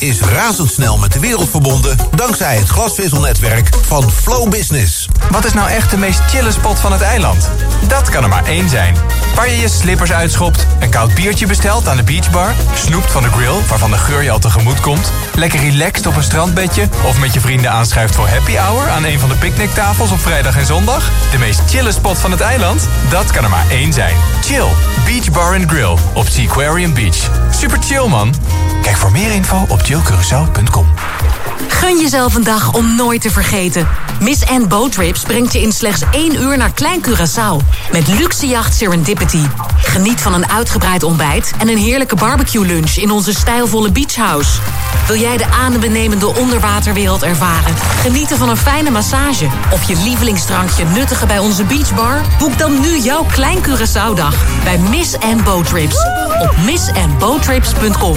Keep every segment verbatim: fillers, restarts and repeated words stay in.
is razendsnel met de wereld verbonden dankzij het glasvezelnetwerk van Flow Business. Wat is nou echt de meest chille spot van het eiland? Dat kan er maar één zijn. Waar je je slippers uitschopt, een koud biertje bestelt aan de beachbar, snoept van de grill waarvan de geur je al tegemoet komt, lekker relaxed op een strandbedje of met je vrienden aanschuift voor happy hour aan een van de picknicktafels op vrijdag en zondag. De meest chille spot van het eiland? Dat kan er maar één zijn. Chill. Beach Bar and Grill op Seaquarium Beach. Super chill, man. Kijk voor meer info op chill curaçao punt com. Gun jezelf een dag om nooit te vergeten. Miss Anne Boat Trips brengt je in slechts één uur naar Klein Curaçao. Met luxe jacht Serendipity. Geniet van een uitgebreid ontbijt en een heerlijke barbecue lunch in onze stijlvolle beachhouse. Wil jij de adembenemende onderwaterwereld ervaren? Genieten van een fijne massage? Of je lievelingsdrankje nuttigen bij onze beachbar? Boek dan nu jouw Klein Curaçao dag bij Miss Anne Boat Trips. Op miss anne boat trips punt com.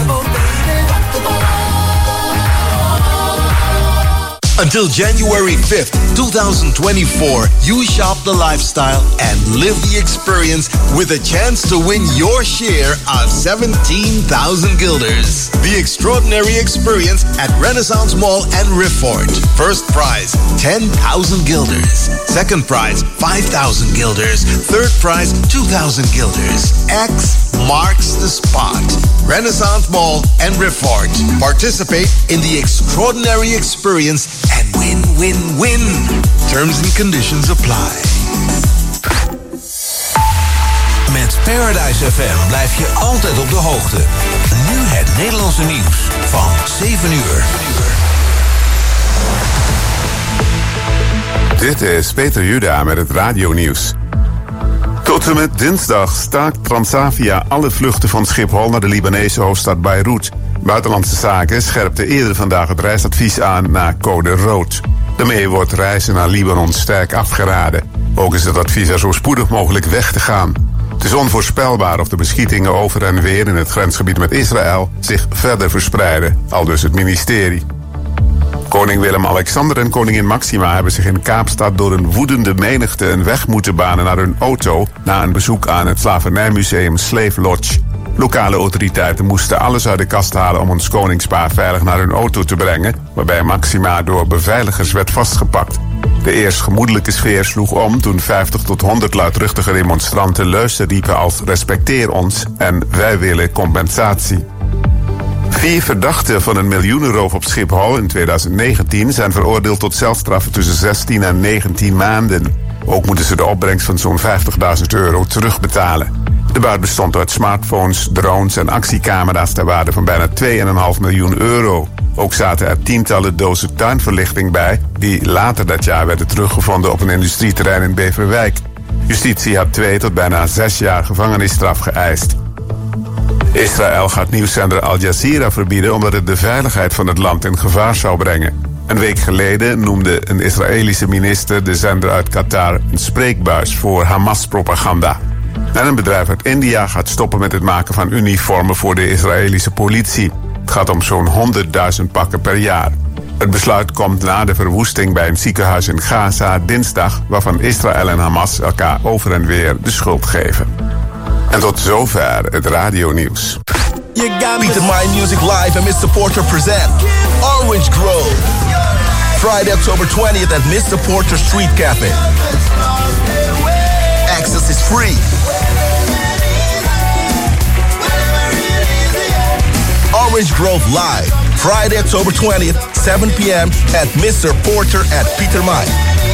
Until January fifth, twenty twenty-four, you shop the lifestyle and live the experience with a chance to win your share of seventeen thousand guilders. The extraordinary experience at Renaissance Mall and Rifford. First prize, ten thousand guilders. Second prize, five thousand guilders. Third prize, two thousand guilders. X marks the spot. Renaissance Mall and Rifford. Participate in the extraordinary experience and win, win, win. Terms and conditions apply. Met Paradise F M blijf je altijd op de hoogte. Nu het Nederlandse nieuws van zeven uur. Dit is Peter Juda met het radionieuws. Tot en met dinsdag staakt Transavia alle vluchten van Schiphol naar de Libanese hoofdstad Beirut. Buitenlandse Zaken scherpte eerder vandaag het reisadvies aan naar code rood. Daarmee wordt reizen naar Libanon sterk afgeraden. Ook is het advies er zo spoedig mogelijk weg te gaan. Het is onvoorspelbaar of de beschietingen over en weer in het grensgebied met Israël zich verder verspreiden, aldus het ministerie. Koning Willem-Alexander en koningin Maxima hebben zich in Kaapstad door een woedende menigte een weg moeten banen naar hun auto na een bezoek aan het slavernijmuseum Slave Lodge. Lokale autoriteiten moesten alles uit de kast halen om ons koningspaar veilig naar hun auto te brengen, waarbij Maxima door beveiligers werd vastgepakt. De eerst gemoedelijke sfeer sloeg om toen vijftig tot honderd luidruchtige demonstranten luister riepen als respecteer ons en wij willen compensatie. Vier verdachten van een miljoenenroof op Schiphol in twintig negentien zijn veroordeeld tot celstraffen tussen zestien en negentien maanden. Ook moeten ze de opbrengst van zo'n vijftigduizend euro terugbetalen. De buit bestond uit smartphones, drones en actiecamera's ter waarde van bijna twee komma vijf miljoen euro. Ook zaten er tientallen dozen tuinverlichting bij, die later dat jaar werden teruggevonden op een industrieterrein in Beverwijk. Justitie had twee tot bijna zes jaar gevangenisstraf geëist. Israël gaat nieuwszender Al Jazeera verbieden omdat het de veiligheid van het land in gevaar zou brengen. Een week geleden noemde een Israëlische minister de zender uit Qatar een spreekbuis voor Hamas-propaganda. En een bedrijf uit India gaat stoppen met het maken van uniformen voor de Israëlische politie. Het gaat om zo'n honderdduizend pakken per jaar. Het besluit komt na de verwoesting bij een ziekenhuis in Gaza dinsdag, waarvan Israël en Hamas elkaar over en weer de schuld geven. En tot zover het radionieuws. Peter My Music Live and mister Porter present Orange Grove. Friday, October twentieth at mister Porter Street Cafe. Access is free. Orange Grove Live. Friday, October twentieth, seven p.m. at mister Porter at Peter My.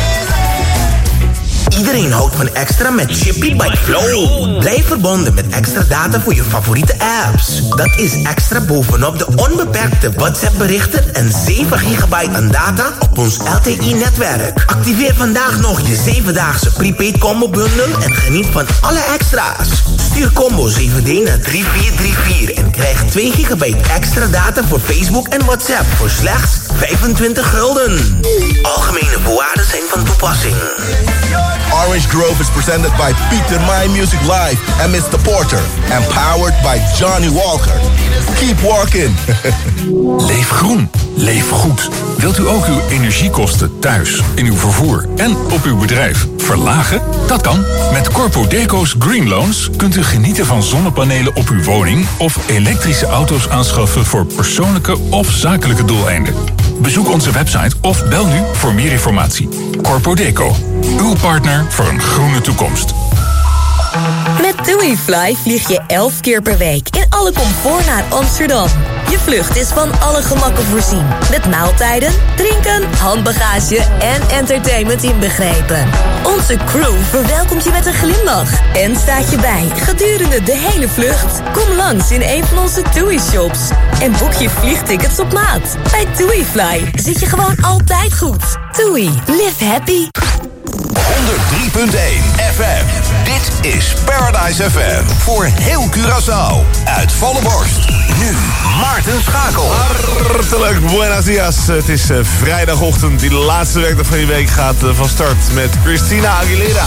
Iedereen houdt van extra met Chippy by Flow. Blijf verbonden met extra data voor je favoriete apps. Dat is extra bovenop de onbeperkte WhatsApp-berichten en zeven gigabyte aan data op ons L T E-netwerk. Activeer vandaag nog je zevendaagse prepaid combo-bundel en geniet van alle extra's. Stuur combo zeven D naar drie vier drie vier en krijg twee gigabyte extra data voor Facebook en WhatsApp voor slechts vijfentwintig gulden. Algemene voorwaarden zijn van toepassing. Orange Grove is presented by Peter My Music Live and mister Porter. And powered by Johnny Walker. Keep walking. Leef groen. Leef goed. Wilt u ook uw energiekosten thuis, in uw vervoer en op uw bedrijf verlagen? Dat kan. Met Corpodeco's Green Loans kunt u genieten van zonnepanelen op uw woning of elektrische auto's aanschaffen voor persoonlijke of zakelijke doeleinden. Bezoek onze website of bel nu voor meer informatie. Corpodeco, uw partner voor een groene toekomst. Met TuiFly vlieg je elf keer per week in alle comfort naar Amsterdam. Je vlucht is van alle gemakken voorzien. Met maaltijden, drinken, handbagage en entertainment inbegrepen. Onze crew verwelkomt je met een glimlach en staat je bij gedurende de hele vlucht. Kom langs in een van onze TUI-shops en boek je vliegtickets op maat. Bij TuiFly zit je gewoon altijd goed. TUI, live happy. honderd drie punt één F M. Dit is Paradise F M. Voor heel Curaçao. Uit volle borst. Nu Maarten Schakel. Hartelijk buenos dias. Het is uh, vrijdagochtend. Die laatste werkdag van die week gaat uh, van start met Christina Aguilera.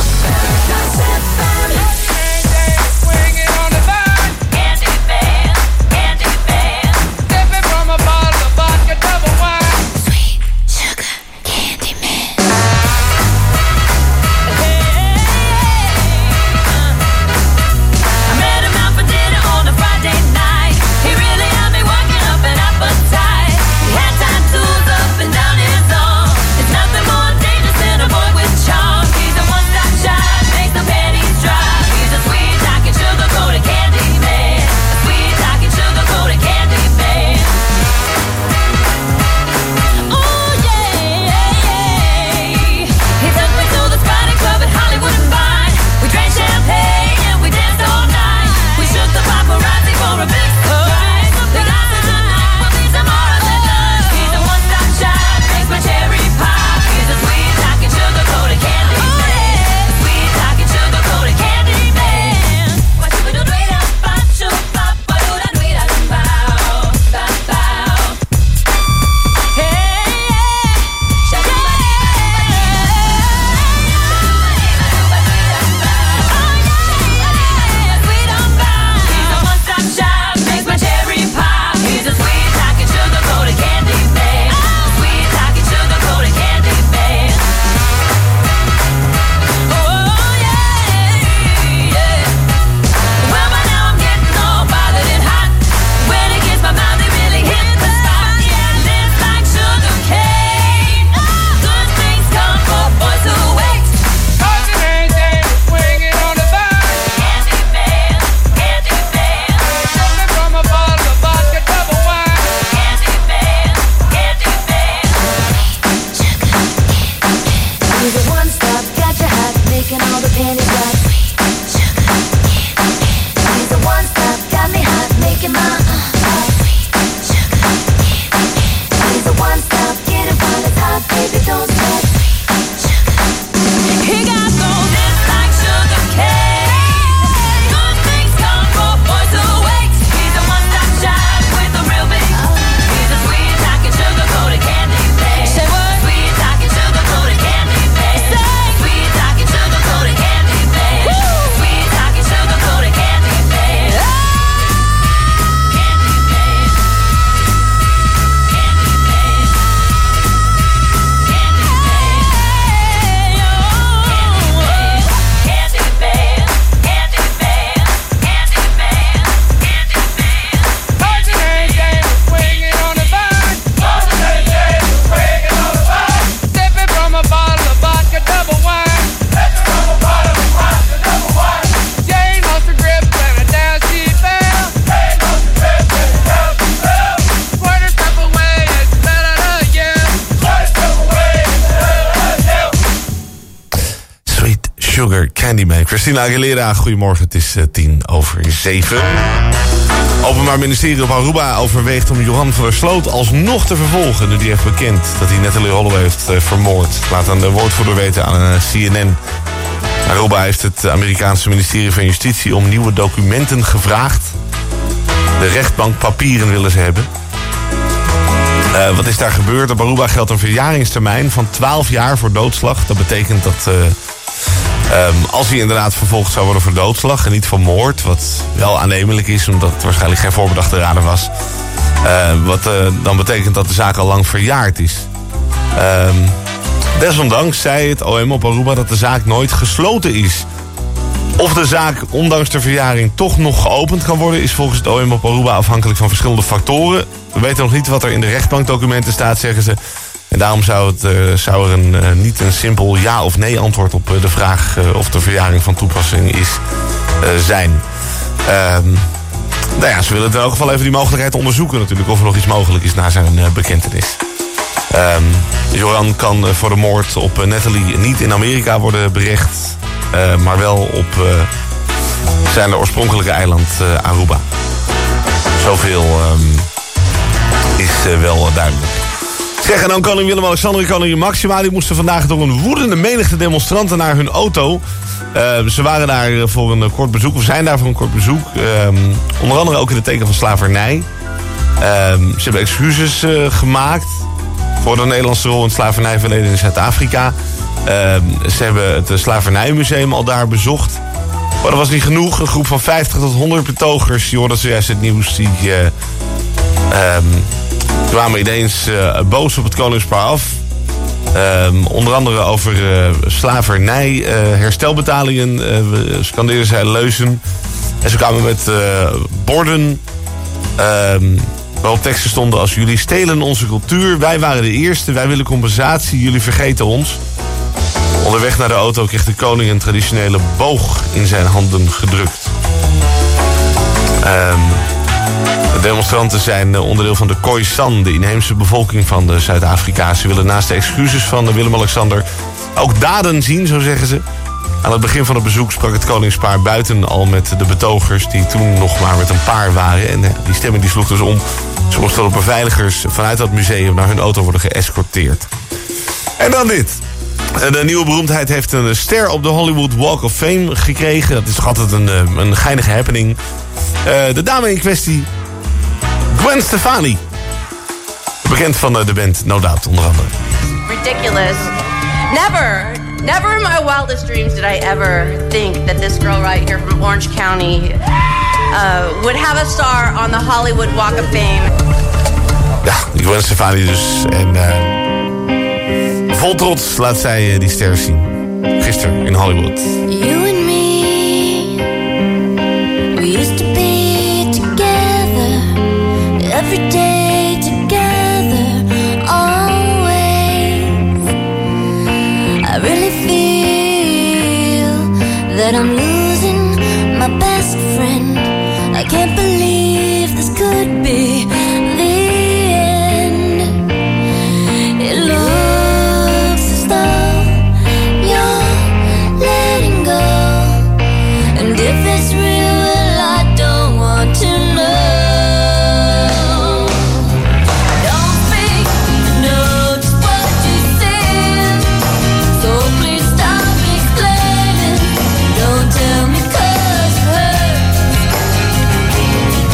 Candyman. Christina Aguilera, goedemorgen. Het is uh, tien over zeven. Openbaar Ministerie op Aruba overweegt om Johan van der Sloot alsnog te vervolgen. Nu die heeft bekend dat hij Natalie Holloway heeft uh, vermoord. Laat aan de woordvoerder weten aan uh, C N N. Aruba heeft het Amerikaanse ministerie van Justitie om nieuwe documenten gevraagd. De rechtbankpapieren willen ze hebben. Uh, wat is daar gebeurd? Op Aruba geldt een verjaringstermijn van twaalf jaar voor doodslag. Dat betekent dat uh, um, als hij inderdaad vervolgd zou worden voor doodslag en niet voor moord, wat wel aannemelijk is omdat het waarschijnlijk geen voorbedachte rader was, Uh, wat uh, dan betekent dat de zaak al lang verjaard is. Uh, desondanks zei het O M op Aruba dat de zaak nooit gesloten is. Of de zaak, ondanks de verjaring, toch nog geopend kan worden... is volgens het O M op Aruba afhankelijk van verschillende factoren. We weten nog niet wat er in de rechtbankdocumenten staat, zeggen ze. En daarom zou, het, uh, zou er een, uh, niet een simpel ja of nee antwoord op uh, de vraag... Uh, of de verjaring van toepassing is uh, zijn. Uh, nou ja, ze willen in elk geval even die mogelijkheid onderzoeken natuurlijk... of er nog iets mogelijk is na zijn uh, bekentenis. Um, Joran kan uh, voor de moord op uh, Natalie niet in Amerika worden berecht... Uh, maar wel op uh, zijn oorspronkelijke eiland uh, Aruba. Zoveel um, is uh, wel uh, duidelijk. Zeg, en dan koning Willem-Alexander en koningin Maxima... die moesten vandaag door een woedende menigte demonstranten naar hun auto. Uh, ze waren daar voor een kort bezoek, of zijn daar voor een kort bezoek. Um, onder andere ook in het teken van slavernij. Um, ze hebben excuses uh, gemaakt... voor de Nederlandse rol in het slavernijverleden in Zuid-Afrika... Uh, ze hebben het slavernijmuseum al daar bezocht. Maar dat was niet genoeg. Een groep van vijftig tot honderd betogers... je hoorde zojuist het nieuws... die uh, um, kwamen ineens uh, boos op het koningspaar af. Um, onder andere over uh, slavernij, uh, herstelbetalingen... Uh, scandeerden zij leuzen. En ze kwamen met uh, borden... Um, waarop teksten stonden als... jullie stelen onze cultuur, wij waren de eerste... wij willen compensatie, jullie vergeten ons... Onderweg naar de auto kreeg de koning een traditionele boog in zijn handen gedrukt. Um, de demonstranten zijn onderdeel van de Khoisan, de inheemse bevolking van de Zuid-Afrika. Ze willen naast de excuses van Willem-Alexander ook daden zien, zo zeggen ze. Aan het begin van het bezoek sprak het koningspaar buiten al met de betogers... die toen nog maar met een paar waren. En die stemming die sloeg dus om. Ze moesten door beveiligers vanuit dat museum naar hun auto worden geëscorteerd. En dan dit. De nieuwe beroemdheid heeft een ster op de Hollywood Walk of Fame gekregen. Dat is toch altijd een, een geinige happening. Uh, de dame in kwestie, Gwen Stefani. Bekend van de band No Doubt, onder andere. Ridiculous. Never, never in my wildest dreams did I ever think that this girl right here from Orange County uh, would have a star on the Hollywood Walk of Fame. Ja, Gwen Stefani dus. En... Uh, vol trots laat zij die ster zien. Gisteren in Hollywood. You and me, we used to be together, every day together, always. I really feel that I'm losing my best friend. I can't believe this could be the end. It looks as though you're letting go, and if it's real, well, I don't want to know. Don't speak, I know just what you said, so please stop explaining. Don't tell me 'cause it hurts.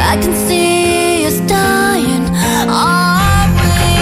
I can see us dying. Are we?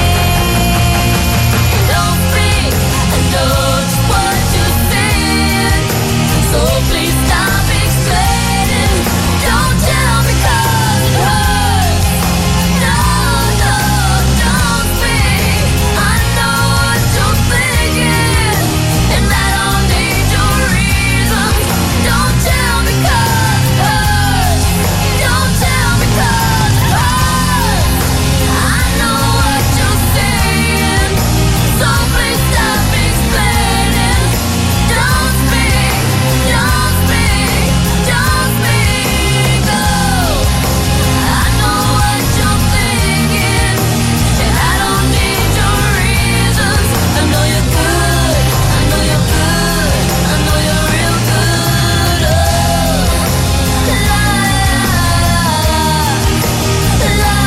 Don't speak, I know just what you're saying. So please stop explaining. Don't tell me 'cause it hurts. No, no, don't speak. I know what you're thinking, and I don't need your reasons. Don't tell me 'cause it hurts. Don't tell me 'cause it hurts. I know what you're saying, so please stop explaining. Don't speak, don't speak, don't speak. Oh, I know what you're thinking, and I don't need your reasons. I know you're good, I know you're good, I know you're real good. Oh, la la la la.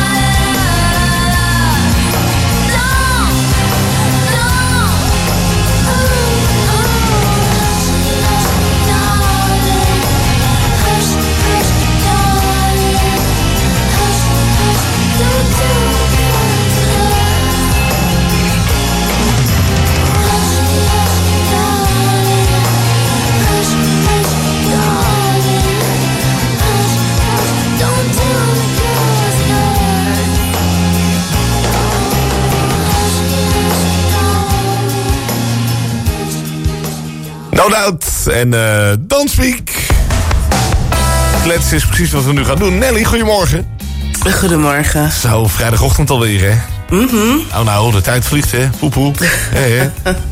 No Doubt en uh, Don't Speak. Klets is precies wat we nu gaan doen. Nelly, goedemorgen. Goedemorgen. Zo, vrijdagochtend alweer, hè? Mhm. Oh nou, de tijd vliegt, hè? Poepoe. Hey, hè?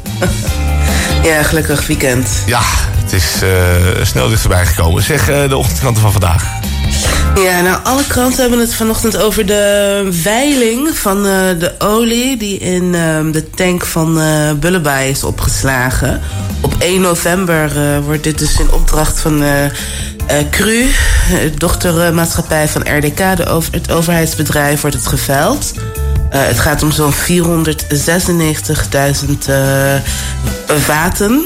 Ja, gelukkig weekend. Ja, het is uh, snel dichterbij gekomen. Zeg, uh, de ochtendkranten van vandaag. Ja, nou, alle kranten hebben het vanochtend over de veiling van uh, de olie die in uh, de tank van uh, Bullebei is opgeslagen. Op één november uh, wordt dit dus in opdracht van uh, uh, Cru, dochtermaatschappij van R D K, de over, het overheidsbedrijf, wordt het geveild. Uh, het gaat om zo'n vierhonderdzesennegentigduizend uh, vaten.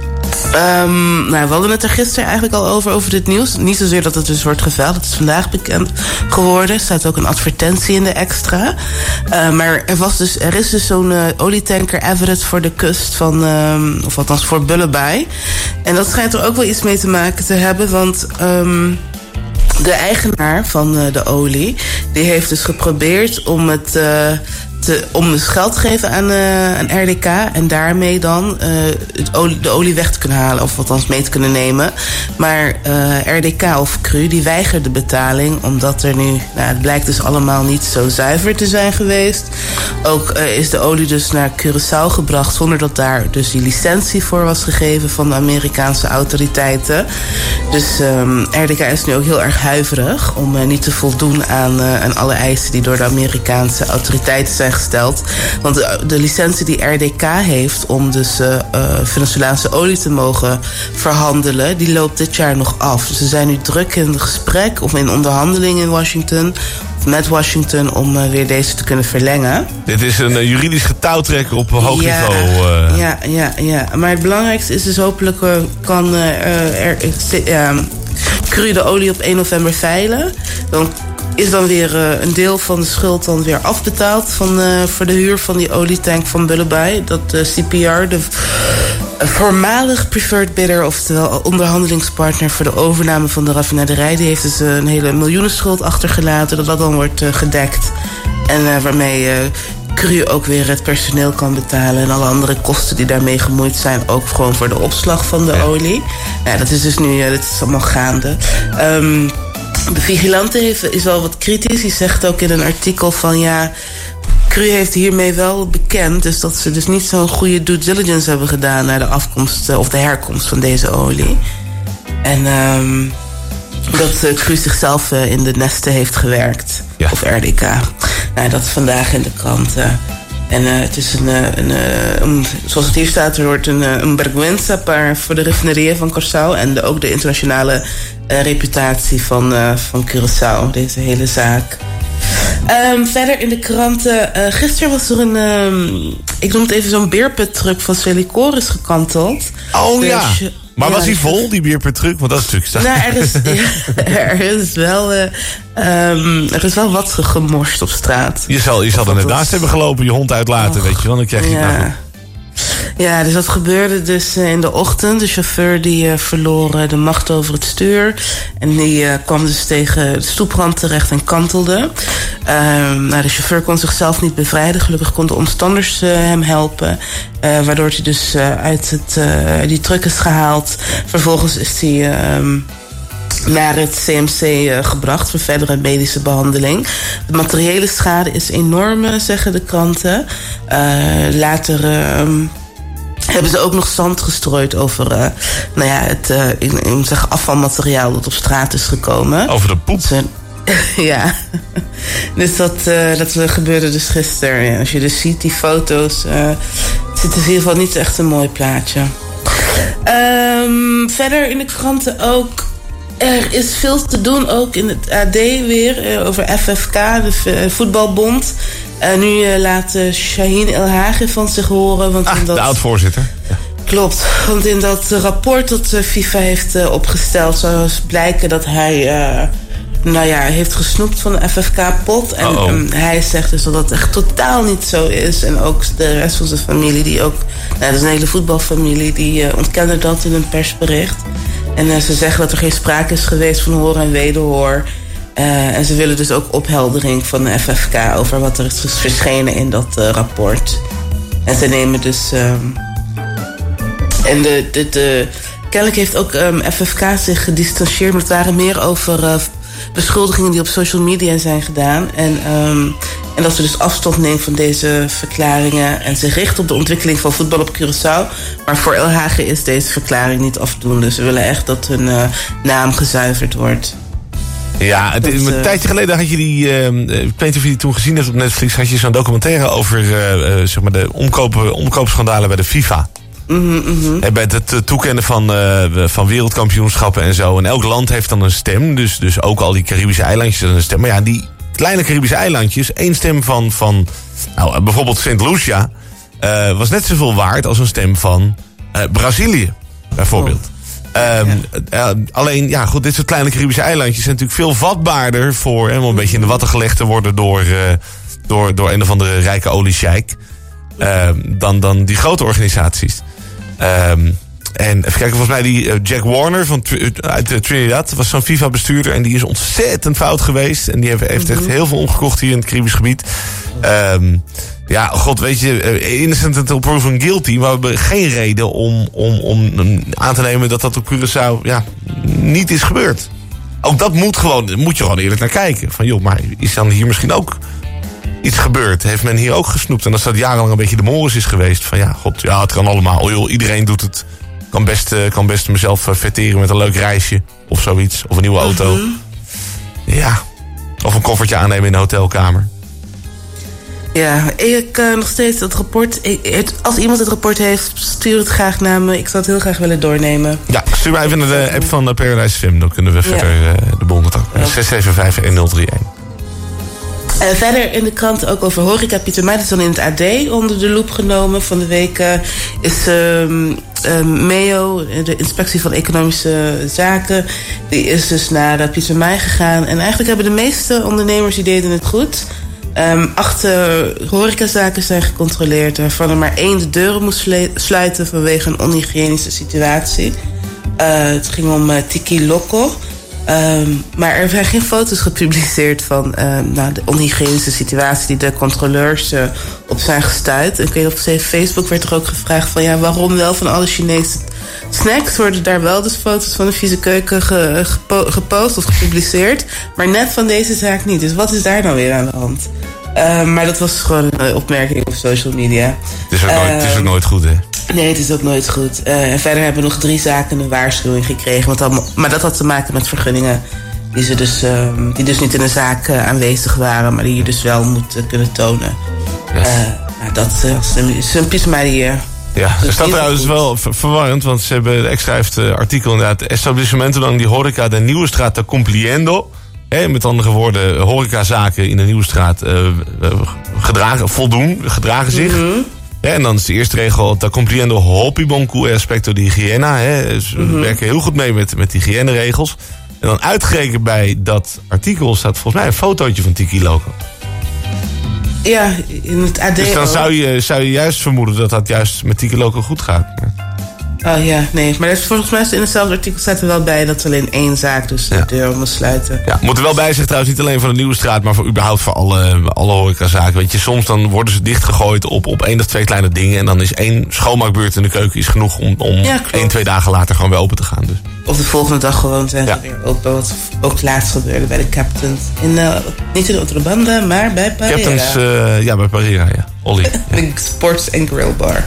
Um, nou, we hadden het er gisteren eigenlijk al over, over dit nieuws. Niet zozeer dat het dus wordt geveild. Het is vandaag bekend geworden. Er staat ook een advertentie in de extra. Uh, maar er, was dus, er is dus zo'n uh, olietanker Everett voor de kust van... Um, of althans voor Bullebei. En dat schijnt er ook wel iets mee te maken te hebben. Want... Um, de eigenaar van uh, de olie, die heeft dus geprobeerd om het... Uh, Te, om dus geld te geven aan, uh, aan R D K en daarmee dan uh, het olie, de olie weg te kunnen halen, of althans mee te kunnen nemen. Maar uh, R D K of Cru, die weigert de betaling, omdat er nu, nou, het blijkt dus allemaal niet zo zuiver te zijn geweest. Ook uh, is de olie dus naar Curaçao gebracht zonder dat daar dus die licentie voor was gegeven van de Amerikaanse autoriteiten. Dus um, R D K is nu ook heel erg huiverig om uh, niet te voldoen aan, uh, aan alle eisen die door de Amerikaanse autoriteiten zijn gesteld. Want de, de licentie die R D K heeft om dus uh, uh, Venezolaanse olie te mogen verhandelen, die loopt dit jaar nog af. Dus ze zijn nu druk in gesprek of in onderhandeling in Washington, of met Washington, om uh, weer deze te kunnen verlengen. Dit is een uh, juridisch getouwtrekken op hoog ja, niveau. Uh. Ja, ja, ja. Maar het belangrijkste is dus hopelijk uh, kan uh, er, uh, Cru de olie op één november veilen. Dan is dan weer uh, een deel van de schuld dan weer afbetaald van, uh, voor de huur van die olietank van Bullebei. Dat uh, C P R, de uh, voormalig preferred bidder, oftewel onderhandelingspartner voor de overname van de raffinaderij, die heeft dus uh, een hele miljoenenschuld achtergelaten, dat dat dan wordt uh, gedekt. En uh, waarmee uh, Cru ook weer het personeel kan betalen en alle andere kosten die daarmee gemoeid zijn, ook gewoon voor de opslag van de ja. olie. Nou, dat is dus nu, uh, dat is allemaal gaande. Um, De vigilante heeft, is wel wat kritisch. Die zegt ook in een artikel van ja, Cru heeft hiermee wel bekend, dus dat ze dus niet zo'n goede due diligence hebben gedaan naar de afkomst of de herkomst van deze olie. En um, dat uh, Cru zichzelf uh, in de nesten heeft gewerkt. Ja. Of R D K. Nou, dat is vandaag in de krant. Uh, en uh, het is een, een, een, een, zoals het hier staat, er wordt een, een vergüenza para voor de raffinerieën van Curaçao en de, ook de internationale uh, reputatie van, uh, van Curaçao, deze hele zaak. Um, verder in de kranten, uh, gisteren was er een, um, ik noem het even zo'n beerputtruck van Celicoris gekanteld. Oh ja. Maar Ja, was hij dus vol, die bierpertruc? Want dat is natuurlijk... Nou, er is, er is wel, uh, um, er is wel wat gemorst op straat. Je zal, je zal er net naast hebben gelopen, je hond uitlaten, weet je wel. Dan krijg je ja. het nou. Ja, dus dat gebeurde dus uh, in de ochtend. De chauffeur die uh, verloor uh, de macht over het stuur. En die uh, kwam dus tegen de stoeprand terecht en kantelde. Uh, nou, de chauffeur kon zichzelf niet bevrijden. Gelukkig konden omstanders uh, hem helpen. Uh, waardoor hij dus uh, uit het, uh, die truck is gehaald. Vervolgens is hij... Uh, naar het C M C uh, gebracht voor verdere medische behandeling. De materiële schade is enorm, uh, zeggen de kranten. Uh, later uh, hebben ze ook nog zand gestrooid over uh, nou ja, het uh, in, in, zeg, afvalmateriaal dat op straat is gekomen. Over de poep? Dus, ja, dus dat, uh, dat gebeurde dus gisteren. Ja, als je dus ziet, die foto's, uh, het zit in ieder geval niet echt een mooi plaatje. Um, verder in de kranten ook... Er is veel te doen, ook in het A D weer, over F F K, de voetbalbond. Uh, nu uh, laat uh, Shaheen El Hagi van zich horen. Want ah, in dat... de oud-voorzitter. Ja. Klopt, want in dat rapport dat uh, FIFA heeft uh, opgesteld... zou dus blijken dat hij uh, nou ja, heeft gesnoept van de F F K-pot. En um, hij zegt dus dat dat echt totaal niet zo is. En ook de rest van zijn familie, die ook... Nou, dat is een hele voetbalfamilie, die uh, ontkennen dat in een persbericht. En uh, ze zeggen dat er geen sprake is geweest van hoor en wederhoor. Uh, en ze willen dus ook opheldering van de F F K... over wat er is verschenen in dat uh, rapport. En ze nemen dus... Um, en de, de, de, kennelijk heeft ook um, F F K zich gedistanceerd... maar het waren meer over uh, beschuldigingen die op social media zijn gedaan. En, um, en dat ze dus afstand neemt van deze verklaringen... en zich richt op de ontwikkeling van voetbal op Curaçao. Maar voor El Hagi is deze verklaring niet afdoende. Ze willen echt dat hun uh, naam gezuiverd wordt. Ja, het, dat, een uh, tijdje geleden had je die... Uh, ik weet niet of je die toen gezien hebt op Netflix... had je zo'n documentaire over uh, uh, zeg maar de omkoop, omkoopschandalen bij de FIFA. Mm-hmm, mm-hmm. En bij het toekennen van, uh, van wereldkampioenschappen en zo. En elk land heeft dan een stem. Dus, dus ook al die Caribische eilandjes hebben een stem. Maar ja, die kleine Caribische eilandjes... één stem van, van nou, bijvoorbeeld Saint Lucia... Uh, was net zoveel waard als een stem van uh, Brazilië, bijvoorbeeld. Oh. Um, ja. uh, alleen, ja goed, dit soort kleine Caribische eilandjes... zijn natuurlijk veel vatbaarder voor... helemaal een beetje in de watten gelegd te worden... door, uh, door, door een of andere rijke oliesjeik... Uh, dan, dan die grote organisaties. Um, en even kijken, volgens mij die uh, Jack Warner van, uit uh, Trinidad... was zo'n FIFA-bestuurder en die is ontzettend fout geweest. En die heeft, heeft echt heel veel omgekocht hier in het Caribisch gebied. Um, ja, god, weet je, uh, innocent until proven guilty... maar we hebben geen reden om, om, om aan te nemen dat dat op Curaçao ja, niet is gebeurd. Ook dat moet, gewoon, moet je gewoon eerlijk naar kijken. Van joh, maar is dan hier misschien ook... iets gebeurd. Heeft men hier ook gesnoept. En als dat jarenlang een beetje de moris is geweest. Van ja, god, ja, het kan allemaal. Oh, joh, iedereen doet het. Kan best, uh, kan best mezelf uh, vetteren met een leuk reisje. Of zoiets. Of een nieuwe auto. Mm-hmm. Ja. Of een koffertje aannemen in de hotelkamer. Ja, ik uh, nog steeds het rapport. Ik, het, als iemand het rapport heeft, stuur het graag naar me. Ik zou het heel graag willen doornemen. Ja, stuur mij even naar de app van uh, Paradise F M. Dan kunnen we ja. verder uh, de boel met elkaar. zes zeven vijf een nul drie een. Uh, verder in de krant ook over horeca. Pieter Meijt is dan in het A D onder de loep genomen. Van de week uh, is uh, uh, M E O, de Inspectie van Economische Zaken... die is dus naar uh, Pieter Meijt gegaan. En eigenlijk hebben de meeste ondernemers die deden het goed. Um, acht uh, horecazaken zijn gecontroleerd... waarvan er maar één de deuren moest sluiten vanwege een onhygiënische situatie. Uh, het ging om uh, Tiki Loco... Um, maar er zijn geen foto's gepubliceerd van uh, nou, de onhygiënische situatie die de controleurs uh, op zijn gestuurd. En ik weet op Facebook werd er ook gevraagd van ja, waarom wel van alle Chinese snacks worden daar wel dus foto's van de vieze keuken ge, gepo, gepost of gepubliceerd, maar net van deze zaak niet. Dus wat is daar nou weer aan de hand? Uh, maar dat was gewoon een opmerking op social media. Het is ook nooit, uh, het is ook nooit goed, hè? Nee, het is ook nooit goed. Uh, en verder hebben we nog drie zaken een waarschuwing gekregen. Want allemaal, maar dat had te maken met vergunningen die, ze dus, uh, die dus niet in de zaak uh, aanwezig waren... maar die je dus wel moet uh, kunnen tonen. Yes. Uh, nou, dat uh, is een Pieter Meijt hier. Ja, er staat trouwens wel verwarrend, want ze hebben extra heeft uh, artikel inderdaad... Establissemento dan die horeca de Nieuwe Straat te cumpliendo... He, met andere woorden, horecazaken in de Nieuwe Straat uh, gedragen, voldoen, gedragen zich. Mm-hmm. Ja, en dan is de eerste regel, está cumpliendo hopi bon cu aspecto de hygiëna. Hè. Dus we mm-hmm. werken heel goed mee met, met hygiëneregels. En dan uitgerekend bij dat artikel staat volgens mij een fotootje van Tiki Loco. Ja, in het A D. Dus dan zou je, zou je juist vermoeden dat dat juist met Tiki Loco goed gaat. Oh ja, nee. Maar volgens mij in hetzelfde artikel staat er wel bij dat er alleen één zaak dus de ja. deur moet sluiten. Ja, moet er wel bij zich trouwens, niet alleen voor de Nieuwe Straat, maar voor überhaupt voor alle, alle horecazaken. Weet je, soms dan worden ze dichtgegooid op, op één of twee kleine dingen. En dan is één schoonmaakbeurt in de keuken is genoeg om, om ja, één, twee dagen later gewoon weer open te gaan. Dus. Of de volgende dag gewoon zijn ja. ze weer open. Wat ook laatst gebeurde bij de Captains. In, uh, niet in Otrobanda, maar bij Parera. Captains, uh, ja, bij Parera, ja. Ollie. Ja. De sports- en grillbar.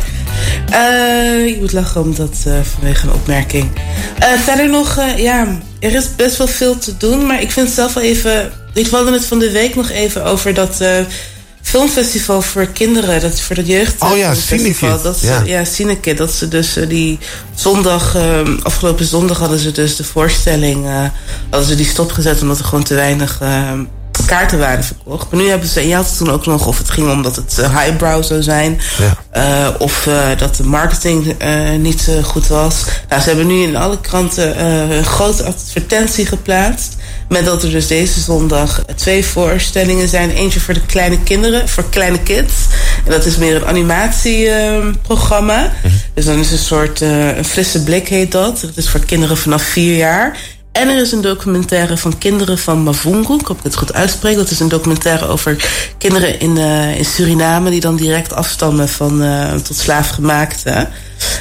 Uh, ik moet lachen omdat uh, vanwege een opmerking. Uh, verder nog, uh, ja, er is best wel veel te doen. Maar ik vind het zelf wel even... Ik wilde het van de week nog even over dat uh, filmfestival voor kinderen. Dat voor dat jeugd. Oh ja, Cinekid. Dat ze, ja, ja Cinekid. Dat ze dus uh, die zondag, uh, afgelopen zondag hadden ze dus de voorstelling, uh, hadden ze die stopgezet omdat er gewoon te weinig uh, kaarten waren verkocht. Maar nu hebben ze, en je had het toen ook nog of het ging omdat het uh, highbrow zou zijn. Ja. Uh, of uh, dat de marketing uh, niet uh, goed was. Nou, ze hebben nu in alle kranten uh, een grote advertentie geplaatst. Met dat er dus deze zondag twee voorstellingen zijn. Eentje voor de kleine kinderen, voor kleine kids. En dat is meer een animatieprogramma. Uh, mm-hmm. Dus dan is een soort uh, een frisse blik heet dat. Dat is voor kinderen vanaf vier jaar. En er is een documentaire van kinderen van Mavungu. Ik hoop dat ik het goed uitspreek. Dat is een documentaire over kinderen in, uh, in Suriname die dan direct afstammen van uh, tot slaafgemaakte.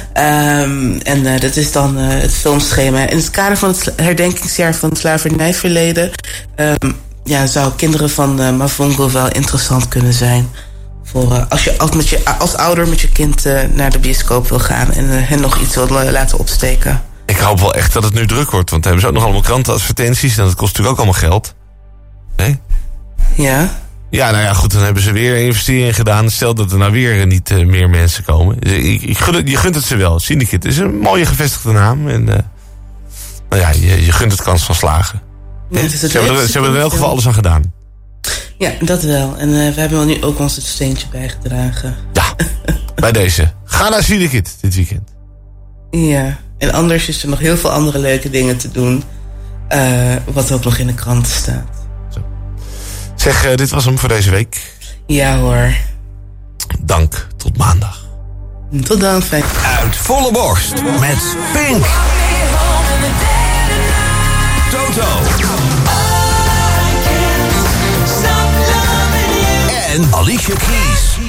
Um, en uh, dat is dan uh, het filmschema. In het kader van het herdenkingsjaar van het slavernijverleden um, ja, zou kinderen van uh, Mavungu wel interessant kunnen zijn. Voor uh, als je als, met je als ouder met je kind uh, naar de bioscoop wil gaan en uh, hen nog iets wil uh, laten opsteken. Ik hoop wel echt dat het nu druk wordt, want dan hebben ze ook nog allemaal krantenadvertenties en dat kost natuurlijk ook allemaal geld. Nee? Ja. Ja, nou ja, goed, dan hebben ze weer investeringen gedaan. Stel dat er nou weer niet uh, meer mensen komen. Ik, ik gun het, je gunt het ze wel. Cinekid is een mooie gevestigde naam. En uh, nou ja, je, je gunt het kans van slagen. Ja, het ze, hebben er, ze hebben er in elk geval alles aan gedaan. Ja, dat wel. En uh, we hebben nu ook ons het steentje bijgedragen. Ja, bij deze. Ga naar Cinekid dit weekend. Ja, en anders is er nog heel veel andere leuke dingen te doen. Uh, wat ook nog in de kranten staat. Zeg, uh, dit was hem voor deze week. Ja hoor. Dank, tot maandag. Tot dan, fijn. Uit volle borst met Pink. Toto. En Alicia Keys.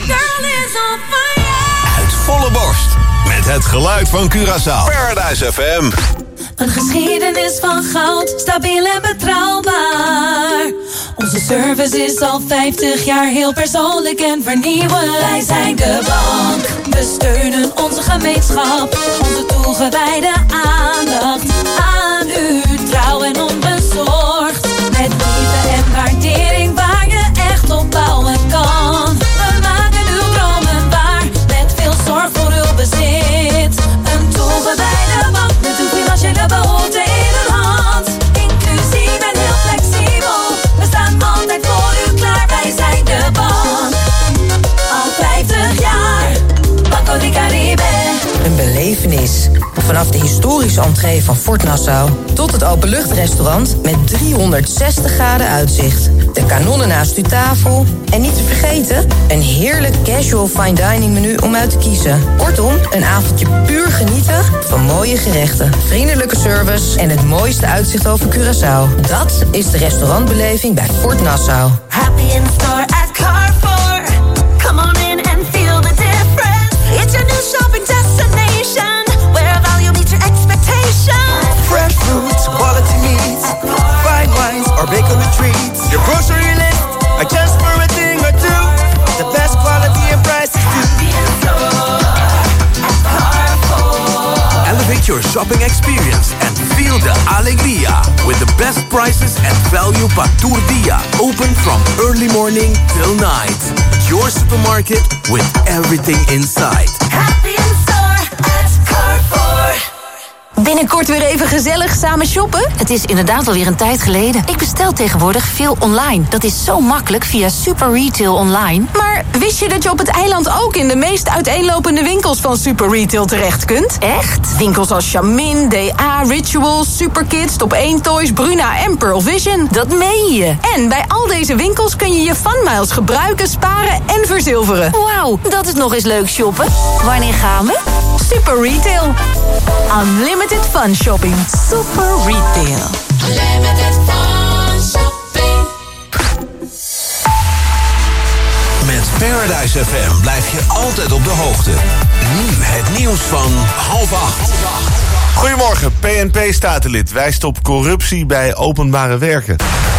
Uit volle borst met het geluid van Curaçao. Paradise F M. Een geschiedenis van goud, stabiel en betrouwbaar. Onze service is al vijftig jaar heel persoonlijk en vernieuwend. Wij zijn de bank, we steunen onze gemeenschap. Onze toegewijde aandacht aan u, trouw en onbezorgd. Met liefde en waardering waar je echt op bouwen kan. We maken uw dromen waar, met veel zorg voor uw bezit. Een toegewijde bank met uw financiële behoeften in uw hand. Inclusief en heel flexibel, we staan altijd voor u klaar. Wij zijn de bank, al vijftig jaar, Banco de Caribe. Een belevenis. Vanaf de historische entree van Fort Nassau tot het openluchtrestaurant met driehonderdzestig graden uitzicht. De kanonnen naast uw tafel. En niet te vergeten, een heerlijk casual fine dining menu om uit te kiezen. Kortom, een avondje puur genieten van mooie gerechten, vriendelijke service en het mooiste uitzicht over Curaçao. Dat is de restaurantbeleving bij Fort Nassau. Happy in store at Carrefour. Come on in and feel the difference. It's your new shopping destination. Fresh fruits, quality meats, fine wines or bakery treats. Your grocery list, adjust for a thing or two. The best quality and prices too. Elevate your shopping experience and feel the alegría with the best prices and value pa tour dia. Open from early morning till night. Your supermarket with everything inside. Happy in store at Carrefour. Binnenkort weer even gezellig samen shoppen? Het is inderdaad alweer een tijd geleden. Ik bestel tegenwoordig veel online. Dat is zo makkelijk via Super Retail Online. Maar wist je dat je op het eiland ook in de meest uiteenlopende winkels van Super Retail terecht kunt? Echt? Winkels als Charmin, D A, Rituals, Superkids, Top één Toys, Bruna en Pearl Vision. Dat meen je. En bij al deze winkels kun je je funmiles gebruiken, sparen en verzilveren. Wauw, dat is nog eens leuk shoppen. Wanneer gaan we? Super Retail. Unlimited fun shopping. Super Retail. Unlimited fun shopping. Met Paradise F M blijf je altijd op de hoogte. Nu het nieuws van half acht. Goedemorgen, P N P-statenlid wijst op corruptie bij openbare werken.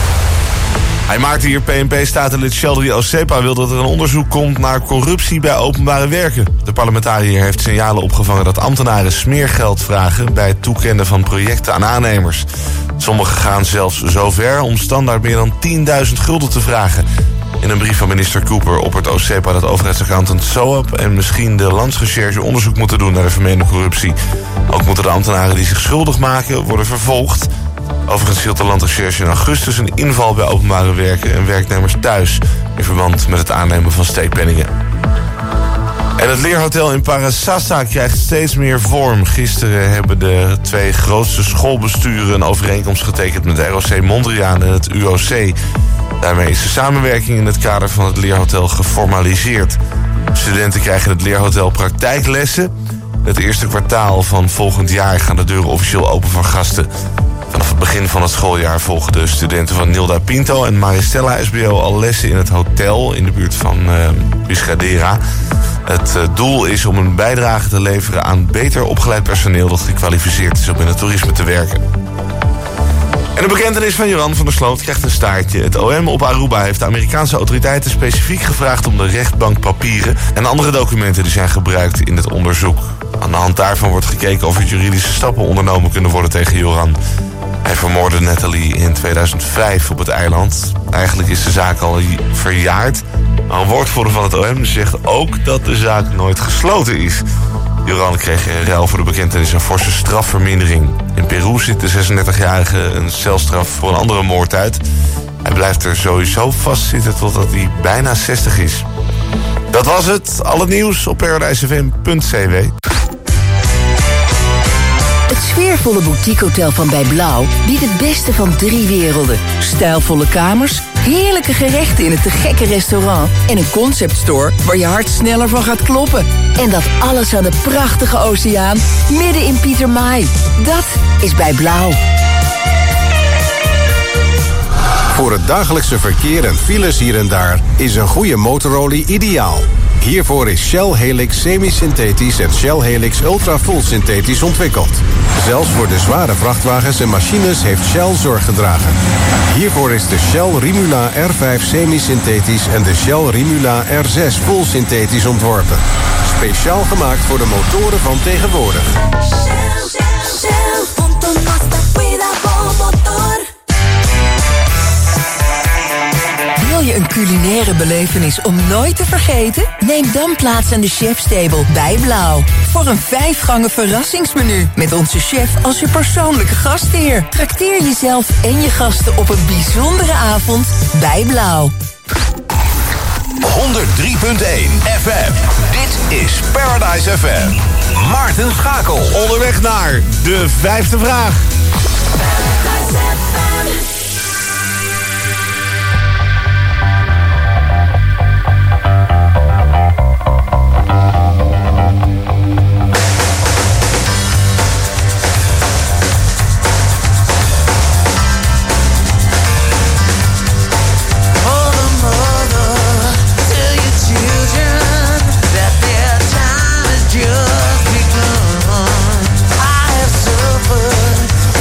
Hij maakte hier P N P-statenlid Sheldry Osepa wil dat er een onderzoek komt naar corruptie bij openbare werken. De parlementariër heeft signalen opgevangen dat ambtenaren smeergeld vragen bij het toekennen van projecten aan aannemers. Sommigen gaan zelfs zo ver om standaard meer dan tienduizend gulden te vragen. In een brief van minister Cooper oppert Osepa dat overheidsaccountant S O A P en misschien de Landsrecherche onderzoek moeten doen naar de vermeende corruptie. Ook moeten de ambtenaren die zich schuldig maken worden vervolgd. Overigens hield de Landrecherche in augustus een inval bij openbare werken en werknemers thuis in verband met het aannemen van steekpenningen. En het leerhotel in Parasassa krijgt steeds meer vorm. Gisteren hebben de twee grootste schoolbesturen een overeenkomst getekend met de R O C Mondriaan en het U O C. Daarmee is de samenwerking in het kader van het leerhotel geformaliseerd. Studenten krijgen in het leerhotel praktijklessen. Het eerste kwartaal van volgend jaar gaan de deuren officieel open voor gasten. Vanaf het begin van het schooljaar volgen de studenten van Nilda Pinto en Maristella S B O al lessen in het hotel in de buurt van uh, Biscadera. Het uh, doel is om een bijdrage te leveren aan beter opgeleid personeel dat gekwalificeerd is om in het toerisme te werken. En de bekentenis van Joran van der Sloot krijgt een staartje. Het O M op Aruba heeft de Amerikaanse autoriteiten specifiek gevraagd om de rechtbankpapieren en andere documenten die zijn gebruikt in het onderzoek. Aan de hand daarvan wordt gekeken of er juridische stappen ondernomen kunnen worden tegen Joran. Hij vermoordde Natalie in tweeduizend vijf op het eiland. Eigenlijk is de zaak al verjaard. Maar een woordvoerder van het O M zegt ook dat de zaak nooit gesloten is. Joran kreeg in ruil voor de bekentenis een forse strafvermindering. In Peru zit de zesendertigjarige een celstraf voor een andere moord uit. Hij blijft er sowieso vastzitten totdat hij bijna zestig is. Dat was het. Al het nieuws op paradise f m punt c w. Het sfeervolle boutiquehotel van Bij Blauw biedt het beste van drie werelden. Stijlvolle kamers, heerlijke gerechten in het te gekke restaurant en een conceptstore waar je hart sneller van gaat kloppen. En dat alles aan de prachtige oceaan midden in Pietermaai. Dat is Bij Blauw. Voor het dagelijkse verkeer en files hier en daar is een goede motorolie ideaal. Hiervoor is Shell Helix semi-synthetisch en Shell Helix Ultra Full synthetisch ontwikkeld. Zelfs voor de zware vrachtwagens en machines heeft Shell zorg gedragen. Hiervoor is de Shell Rimula R vijf semi-synthetisch en de Shell Rimula R zes Full synthetisch ontworpen. Speciaal gemaakt voor de motoren van tegenwoordig. Wil je een culinaire belevenis om nooit te vergeten? Neem dan plaats aan de chefstable bij Blauw. Voor een vijfgangen verrassingsmenu met onze chef als je persoonlijke gastheer. Trakteer jezelf en je gasten op een bijzondere avond bij Blauw. honderd drie punt één F M. Dit is Paradise F M. Maarten Schakel. Onderweg naar de vijfde vraag. Just begun. I have suffered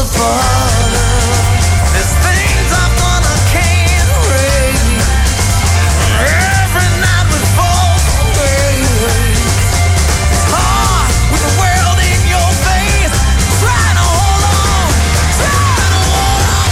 part of. There's things I thought I can't erase. Every night we fall away. It's hard with the world in your face. Trying to hold on, trying to hold on.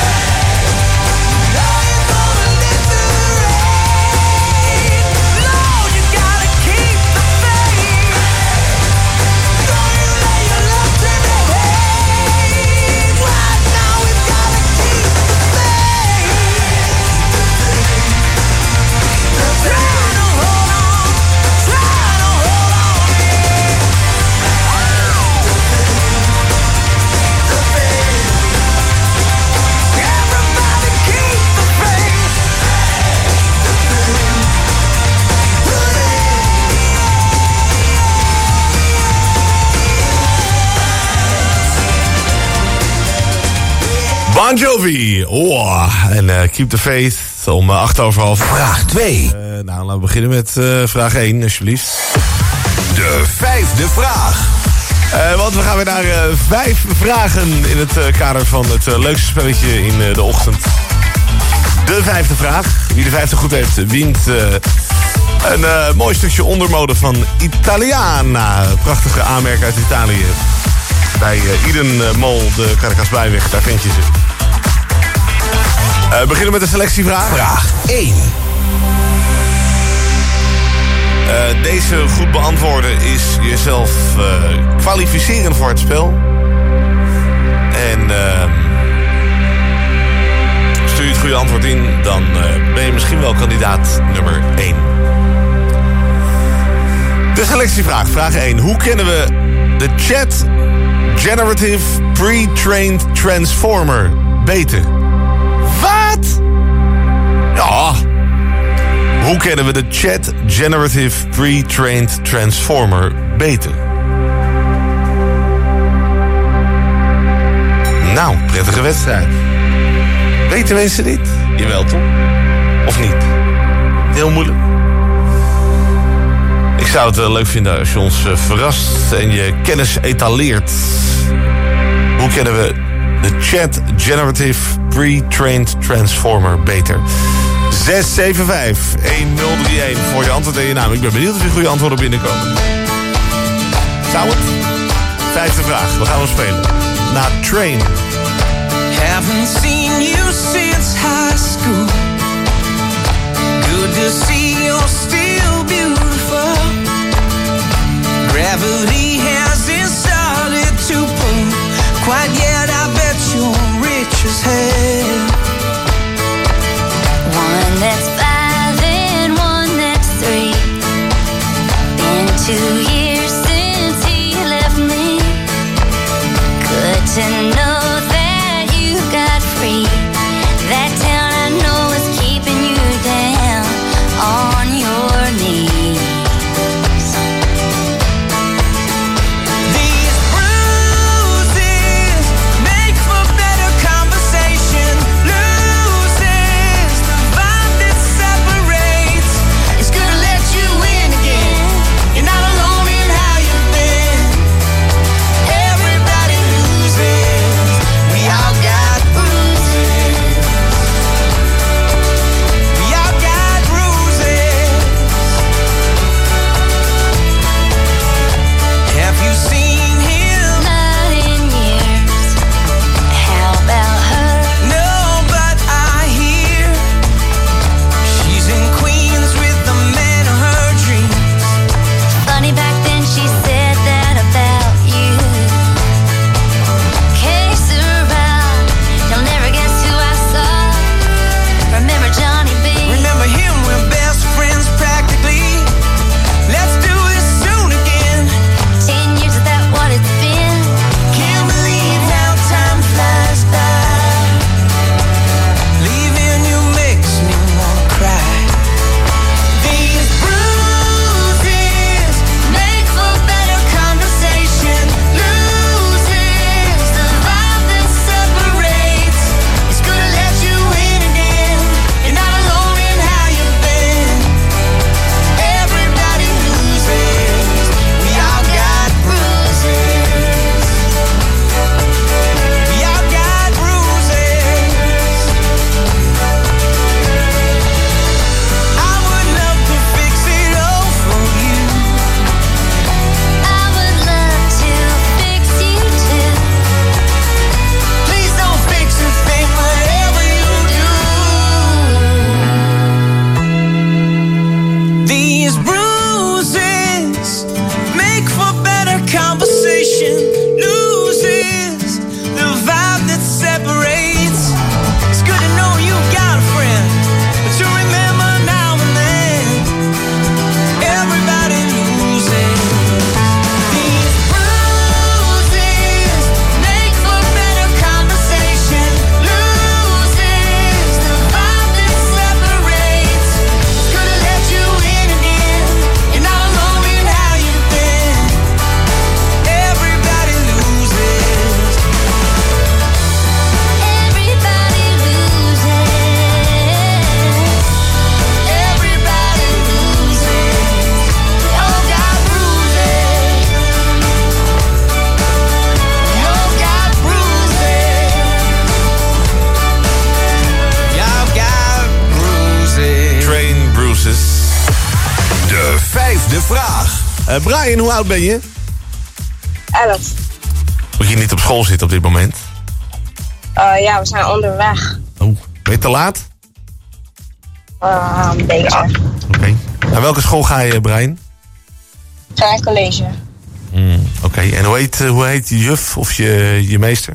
Now you're gonna live through the rain. Lord, you gotta keep the faith. Don't you lay your love to the hate. Right now we've gotta keep the faith. Trying to hold on, trying to hold on. Everybody keep the faith. Bon Jovi. Oh, en uh, Keep the Faith om uh, acht over half. Vraag twee. Uh, nou, laten we beginnen met uh, vraag één, alsjeblieft. De vijfde vraag. Uh, want we gaan weer naar uh, vijf vragen in het uh, kader van het uh, leukste spelletje in uh, de ochtend. De vijfde vraag. Wie de vijfde goed heeft, wint uh, een uh, mooi stukje ondermode van Italiana. Prachtige aanmerk uit Italië. Bij uh, Iden uh, Mall, de Caracasblijweg, daar vind je ze. Uh, beginnen met de selectievraag. Vraag één. Uh, deze goed beantwoorden is jezelf uh, kwalificeren voor het spel. En uh, stuur je het goede antwoord in, dan uh, ben je misschien wel kandidaat nummer één. De selectievraag, vraag één. Hoe kennen we de Chat Generative Pre-Trained Transformer beter? Wat? Ja. Hoe kennen we de Chat Generative Pre-Trained Transformer beter? Nou, prettige wedstrijd. Weten mensen dit? Jawel, toch? Of niet? Heel moeilijk. Ik zou het uh, leuk vinden als je ons uh, verrast en je kennis etaleert. Hoe kennen we de Chat Generative Pre-Trained Transformer beter? zes zeven vijf een nul drie een voor je antwoord en je naam. Ik ben benieuwd of je goede antwoorden binnenkomen. Zou het? Vijfde vraag, wat gaan we spelen? Na Train. Haven't seen you since high school. Good to see you're still beautiful. Gravity hasn't started to pull quite yet. I bet you're rich as hell. One that's five and one that's three. Been two years since he left me. Good to know that you got free. That town I know is keeping you down on your knees. These bruises make for better conversation. Loses the vibe that separates. It's gonna let you in again. You're not alone conversation loses the vibe that separates. It's good to know you got a friend, but to remember now and then, everybody loses. These bruises make for better conversation. Loses the vibe that separates. It's good to let you in again. You're not alone in how you've been. Everybody loses. Everybody loses. Everybody loses. We all got bruises. We all got bruises. Y'all got bruises. Train Bruises. De vijfde vraag. Uh, Brian, hoe oud ben je? elf. Moet je niet op school zitten op dit moment? Uh, ja, we zijn onderweg. Oh, ben je te laat? Uh, een beetje. Oké. Naar welke school ga je, Brian? Klein college. Mm, Oké, en hoe heet, uh, hoe heet je juf of je, je meester?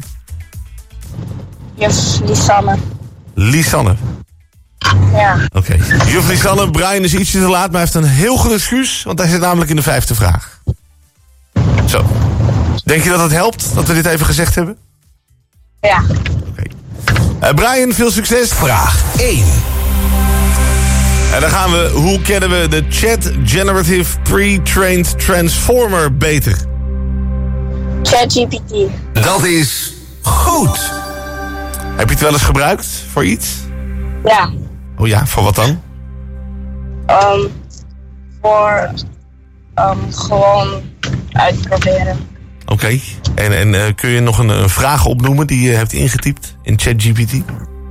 Juf Lisanne. Lisanne. Ja. Oké. Juf Lisanne, Brian is ietsje te laat, maar hij heeft een heel goed excuus, want hij zit namelijk in de vijfde vraag. Zo. Denk je dat het helpt, dat we dit even gezegd hebben? Ja. Uh, Brian, veel succes. Vraag één. En dan gaan we, hoe kennen we de Chat Generative Pre-Trained Transformer beter? ChatGPT. Dat is goed. Heb je het wel eens gebruikt voor iets? Ja. Oh ja, voor wat dan? Um, voor um, gewoon uitproberen. Oké. En, en uh, kun je nog een, een vraag opnoemen die je hebt ingetypt in ChatGPT? Um,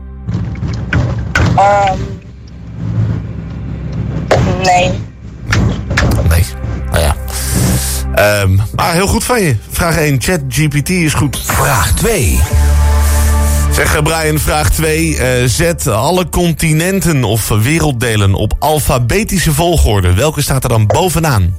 nee. Nee. Nou ja. Um, maar heel goed van je. Vraag één. ChatGPT is goed. Vraag twee. Zeg Brian, vraag twee. Uh, zet alle continenten of werelddelen op alfabetische volgorde. Welke staat er dan bovenaan?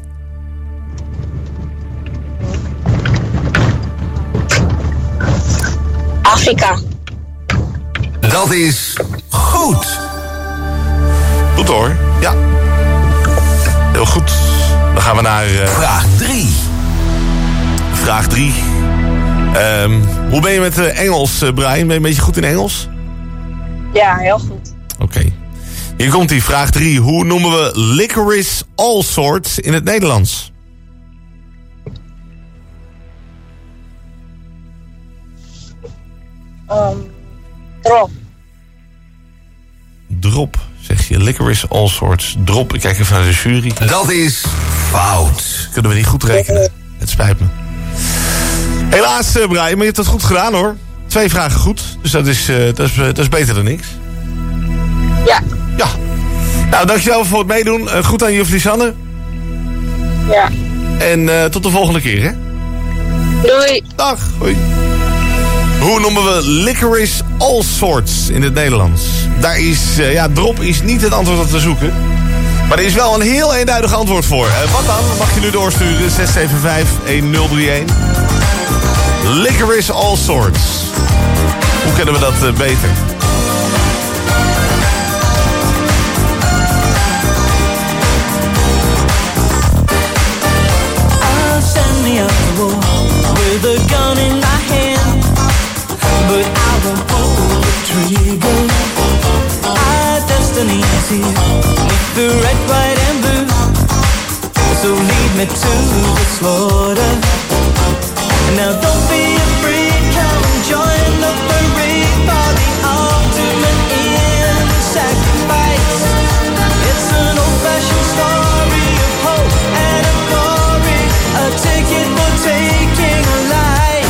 Afrika. Dat is goed. Goed hoor. Ja. Heel goed. Dan gaan we naar... Uh, vraag drie. Vraag drie. Um, hoe ben je met uh, Engels, uh, Brian? Ben je een beetje goed in Engels? Ja, heel goed. Oké. Okay. Hier komt die vraag drie. Hoe noemen we licorice allsorts in het Nederlands? Um, drop. Drop, zeg je. Licorice allsorts. Drop. Ik kijk even naar de jury. Dat is fout. Kunnen we niet goed rekenen. Het spijt me. Helaas, uh, Brian, maar je hebt het goed gedaan, hoor. Twee vragen goed. Dus dat is, uh, dat is, uh, dat is beter dan niks. Ja. Ja. Nou, dankjewel voor het meedoen. Uh, goed aan juf Lisanne. Ja. En uh, tot de volgende keer, hè? Doei. Dag. Hoi. Hoe noemen we licorice allsorts in het Nederlands? Daar is, uh, ja, drop is niet het antwoord dat we zoeken. Maar er is wel een heel eenduidig antwoord voor. Uh, wat dan? Mag je nu doorsturen? zes zeven vijf een nul drie een. Licorice allsorts. Hoe kennen we dat uh, beter? I'll send me up the wall with a gun in my hand, but I won't pull the trigger. Our destiny is here, with the red, white, and blue. So lead me to the slaughter. Now don't be afraid, come and join the parade for the ultimate in sacrifice. It's an old-fashioned story of hope and of glory, a ticket for taking a life.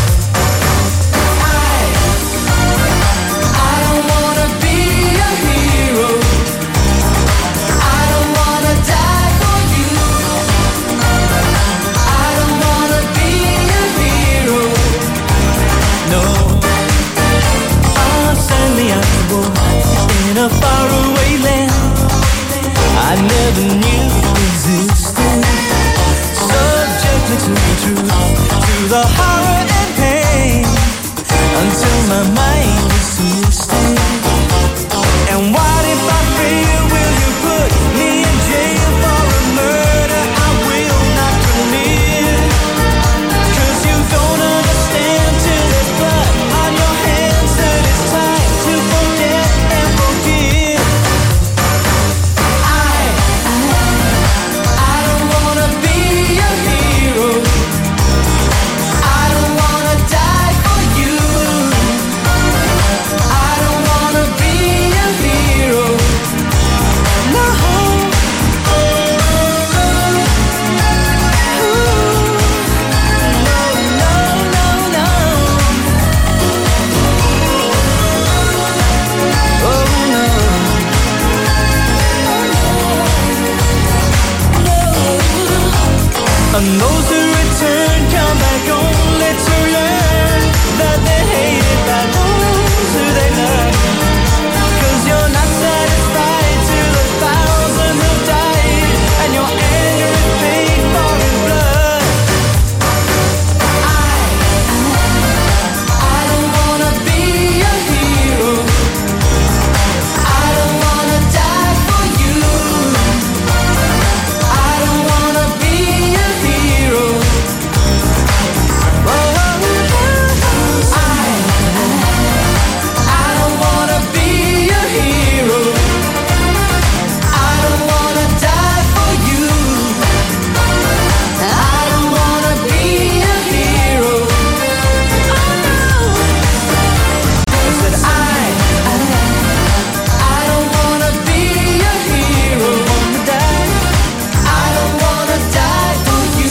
I, I don't wanna be a hero. I don't wanna die for you. I don't wanna be a hero. No, I'll send me out to war in a faraway land I never knew existed. Subject simply to be true to the horror and pain until my mind is twisted. And what if I fail? Will you put me in jail for a murder I will not commit? 'Cause you don't understand till there's blood on your hands that it's time to forget and forgive. I, I don't wanna be a hero. I don't wanna die for you. I don't wanna be a hero. No. And those who return come back only to learn that they're hated by those who they love. 'Cause you're not satisfied to the thousand who died, and your anger is paid for in blood. I, I don't wanna be a hero. I don't wanna die for you. I don't wanna be a hero. Oh, I, I don't wanna be a hero. I don't wanna die for you. I don't wanna be a hero. Oh no. I said I, I don't wanna be a hero. Wanna die. I don't wanna die for you.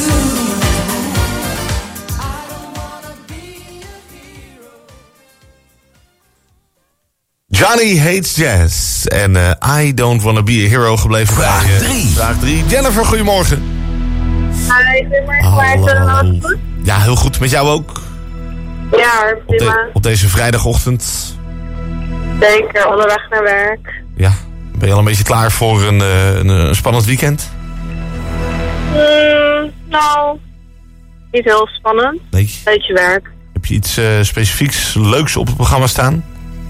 Johnny Hates Jazz. En uh, I Don't Wanna Be a Hero gebleven Vraag bij... uh, drie. Vraag drie. Jennifer, goedemorgen. Hi, goedemorgen. Hallo, Maarten. hallo. Alles goed? Ja, heel goed. Met jou ook? Ja, Op, prima. de- op deze vrijdagochtend. Zeker, onderweg naar werk. Ja. Ben je al een beetje klaar voor een, uh, een, een spannend weekend? Mm, nou, niet heel spannend. Nee. Beetje werk. Heb je iets uh, specifieks leuks op het programma staan?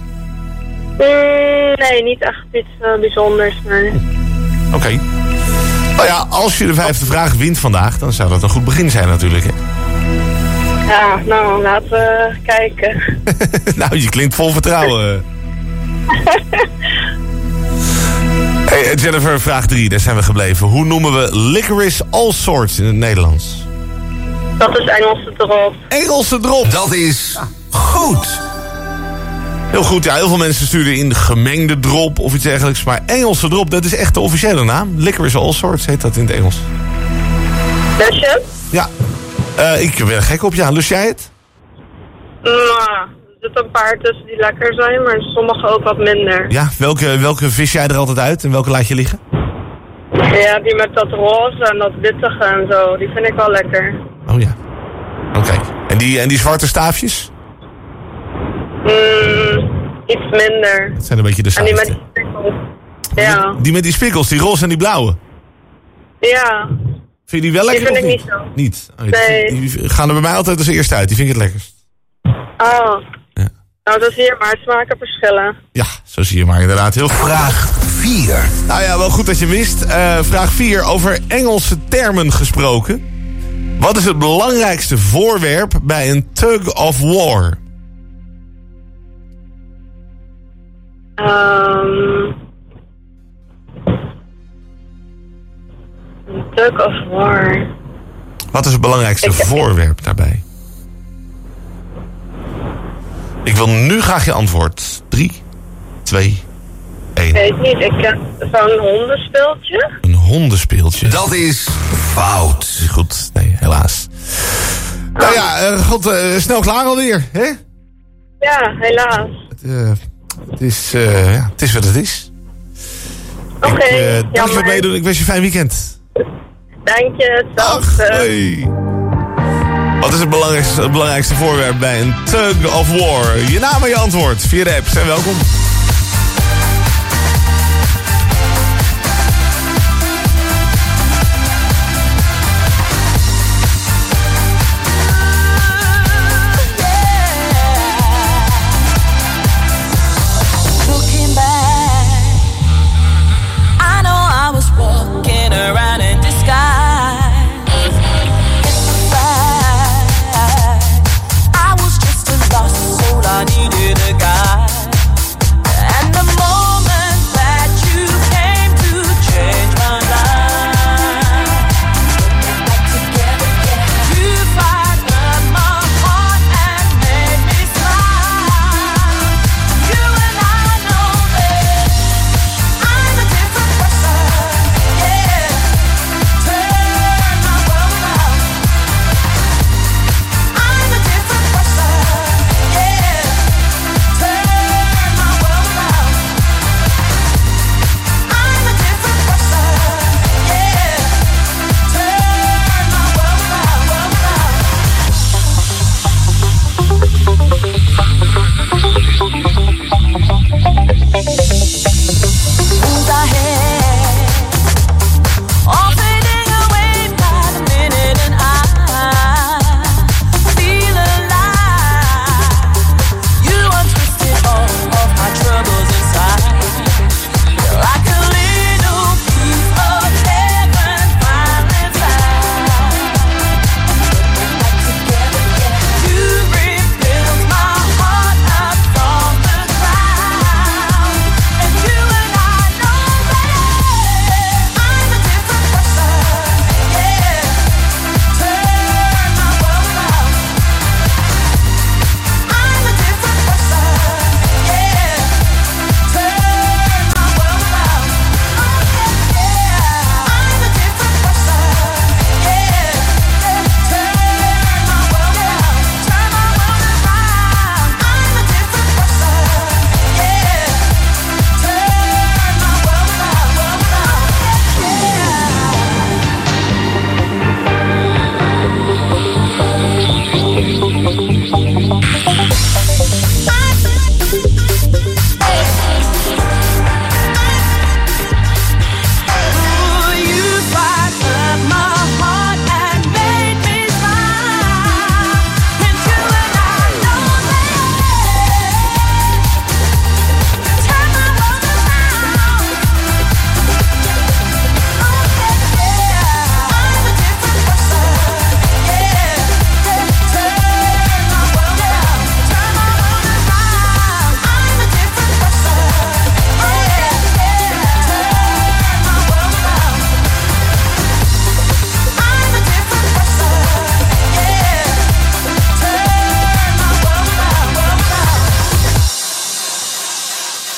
Mm, nee, niet echt iets uh, bijzonders, maar... Oké. Okay. Nou ja, als je de vijfde vraag wint vandaag, dan zou dat een goed begin zijn natuurlijk. Hè? Ja, nou, laten we kijken. Nou, je klinkt vol vertrouwen. Hey, Jennifer, vraag drie, daar zijn we gebleven. Hoe noemen we licorice all sorts in het Nederlands? Dat is Engelse drop. Engelse drop. Dat is goed. Heel goed, ja, heel veel mensen sturen in gemengde drop of iets dergelijks. Maar Engelse drop, dat is echt de officiële naam. Licorice all sorts heet dat in het Engels. Lus je? Ja. Uh, ik ben er gek op, ja. Lust jij het? Nou, er zitten een paar tussen die lekker zijn, maar sommige ook wat minder. Ja, welke, welke vis jij er altijd uit en welke laat je liggen? Ja, die met dat roze en dat wittige en zo, die vind ik wel lekker. Oh ja. Oké. Okay. En, die, en die zwarte staafjes? Mm, iets minder. Dat zijn een beetje de En die met zachtste. die spikkels. Ja. Die, die met die spikkels, die roze en die blauwe. Ja. Vind je die wel lekker Die vind of ik niet? niet zo. Niet? Oh, Nee. Die, die gaan er bij mij altijd als eerste uit. Die vind ik het lekkerst. Oh. Ja. Nou, dat zie je maar, smaken verschillen. Ja, zo zie je maar inderdaad. Heel Vraag vier. Nou ja, wel goed dat je wist. Uh, vraag vier, over Engelse termen gesproken. Wat is het belangrijkste voorwerp bij een tug of war? Um, een tug of war. Wat is het belangrijkste Ik- voorwerp daarbij? Ik wil nu graag je antwoord. Drie, twee, één. Ik weet niet, ik ken zo'n hondenspeeltje. Een hondenspeeltje. Dat is fout. Niet goed, nee, helaas. Nou ja, uh, god, uh, snel klaar alweer, hè? Ja, helaas. Het, uh, het, is, uh, ja, het is wat het is. Oké, Okay, uh, dank je voor jammer. het meedoen. Ik wens je een fijn weekend. Dank je, hetzelfde. Hey. Wat is het belangrijkste, het belangrijkste voorwerp bij een tug of war? Je naam en je antwoord via de app. Zijn welkom.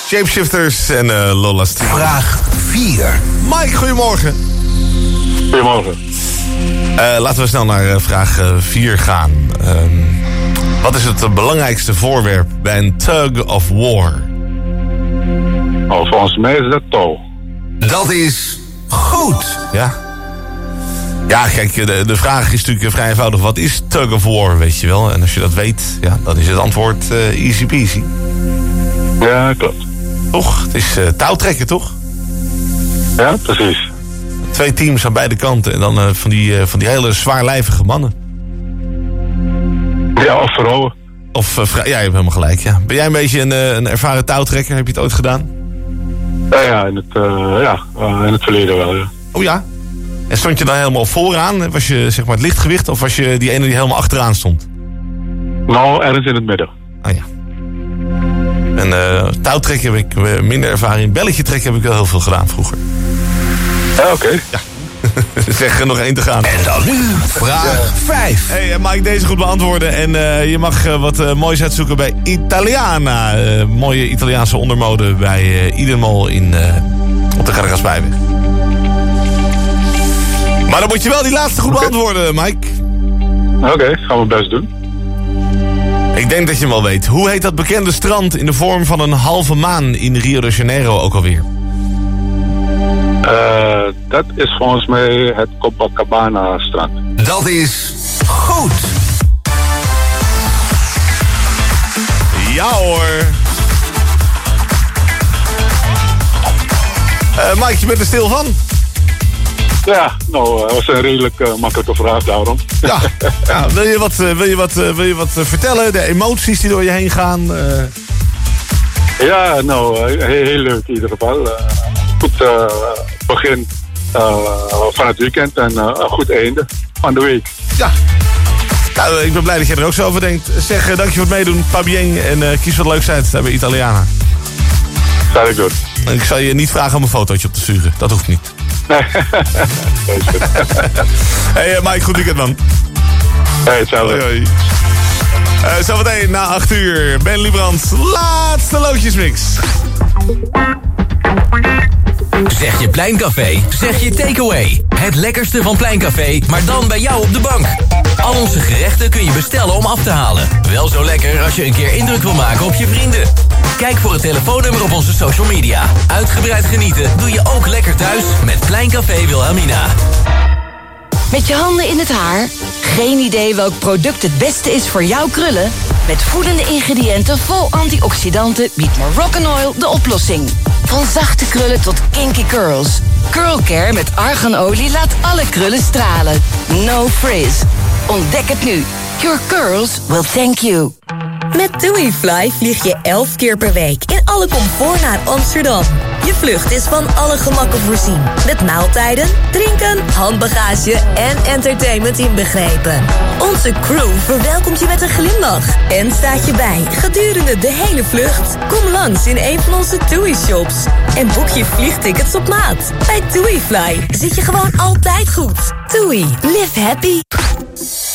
Shapeshifters en uh, Lola Steel. Vraag vier. Mike, goedemorgen. Goedemorgen. Uh, laten we snel naar uh, vraag vier gaan. Um, wat is het uh, belangrijkste voorwerp bij een tug of war? Oh, volgens mij is dat touw. Dat is goed. Ja. Ja, kijk, de, de vraag is natuurlijk vrij eenvoudig. Wat is tug of war, weet je wel? En als je dat weet, ja, dan is het antwoord uh, easy peasy. Ja, klopt. Toch? Het is uh, touwtrekken, toch? Ja, precies. Twee teams aan beide kanten en dan uh, van, die, uh, van die hele zwaarlijvige mannen. Ja, of vrouwen. Of, uh, vrou- ja, je hebt helemaal gelijk, ja. Ben jij een beetje een, uh, een ervaren touwtrekker? Heb je het ooit gedaan? Ja, ja, in het, uh, ja uh, in het verleden wel, ja. Oh ja? En stond je dan helemaal vooraan? Was je zeg maar het lichtgewicht of was je die ene die helemaal achteraan stond? Nou, ergens in het midden. Ah ja. En uh, touwtrekken heb ik uh, minder ervaring. Belletje trekken heb ik wel heel veel gedaan vroeger. Ja, oké. Okay. Ja. Zeg er nog één te gaan. En dan nu vraag vijf. Hey, uh, mag ik deze goed beantwoorden? En uh, je mag uh, wat uh, moois uitzoeken bij Italiana. Uh, mooie Italiaanse ondermode bij uh, Idemol in, uh, op de Gargasbijweg. Maar dan moet je wel die laatste goed okay. beantwoorden, Mike. Oké, okay, gaan we best doen. Ik denk dat je hem wel weet. Hoe heet dat bekende strand in de vorm van een halve maan in Rio de Janeiro ook alweer? Uh, dat is volgens mij het Copacabana-strand. Dat is goed. Ja hoor. Uh, Mike, je bent er stil van? Ja, nou, dat was een redelijk uh, makkelijke vraag daarom. Ja, ja wil je wat, uh, wil je wat, uh, wil je wat uh, vertellen? De emoties die door je heen gaan? Uh... Ja, nou, uh, heel, heel leuk in ieder geval. Uh, goed uh, begin uh, van het weekend en uh, een goed einde van de week. Ja. Nou, ik ben blij dat jij er ook zo over denkt. Zeg, uh, dank je voor het meedoen, Pabien. En uh, kies wat leuks uit bij Italiana. Zal ik doen. Ik zal je niet vragen om een fotootje op te sturen. Dat hoeft niet. Nee, dat is goed. Hey uh, Mike, goed weekend man. Hey, hetzelfde. Hoi, hoi. Uh, zometeen na acht uur, Ben Librand, laatste loodjesmix. Zeg je Pleincafé, zeg je takeaway. Het lekkerste van Pleincafé, maar dan bij jou op de bank. Al onze gerechten kun je bestellen om af te halen. Wel zo lekker als je een keer indruk wil maken op je vrienden. Kijk voor het telefoonnummer op onze social media. Uitgebreid genieten doe je ook lekker thuis met Pleincafé Wilhelmina. Met je handen in het haar? Geen idee welk product het beste is voor jouw krullen? Met voedende ingrediënten vol antioxidanten biedt Moroccan Oil de oplossing. Van zachte krullen tot kinky curls. Curl Care met arganolie laat alle krullen stralen. No frizz. Ontdek het nu. Your curls will thank you. Met TuiFly vlieg je elf keer per week in alle comfort naar Amsterdam. Je vlucht is van alle gemakken voorzien. Met maaltijden, drinken, handbagage en entertainment inbegrepen. Onze crew verwelkomt je met een glimlach en staat je bij gedurende de hele vlucht. Kom langs in een van onze TUI-shops en boek je vliegtickets op maat. Bij TuiFly zit je gewoon altijd goed. TUI, live happy.